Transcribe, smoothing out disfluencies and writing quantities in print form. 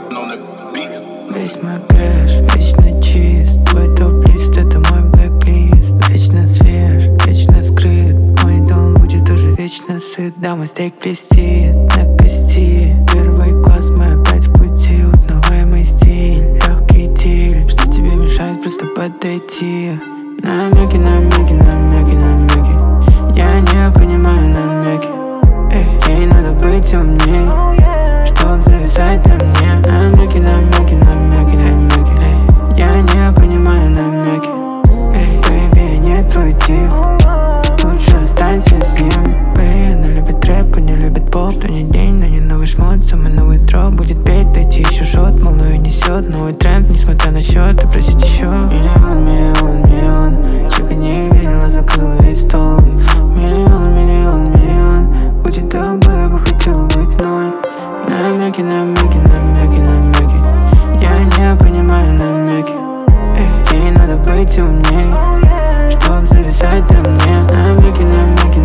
Весь мой кэш вечно чист, твой топ-лист — это мой блэк-лист. Вечно свеж, вечно скрыт, мой дом будет уже вечно сыт. Да, мой стейк блестит на кости, первый класс, мы опять в пути. Узнаваемый стиль, легкий диль, что тебе мешает просто подойти. Намеки, намеки, намеки, намеки, я не понимаю намеки. Ей надо быть умней, чтоб зависать на мне. Намеки, намеки, намеки, намеки, я не понимаю намеки. Бэйби, не твой тип, лучше останься с ним. Она любит рэп, не любит поп. Что не день, но не новый шмот, самый новый дроп будет петь, дойти еще шот. Малую несет новый тренд, несмотря на счет, и просить еще. Миллион, миллион, миллион, чека не видела, закрыл весь стол. Миллион, миллион, миллион, будет добрый, я бы хотел быть мной. Намеки, намеки, намеки, намеки, я не понимаю намеки. Ей надо быть умней, чтоб зависать на мне. Намеки, намеки,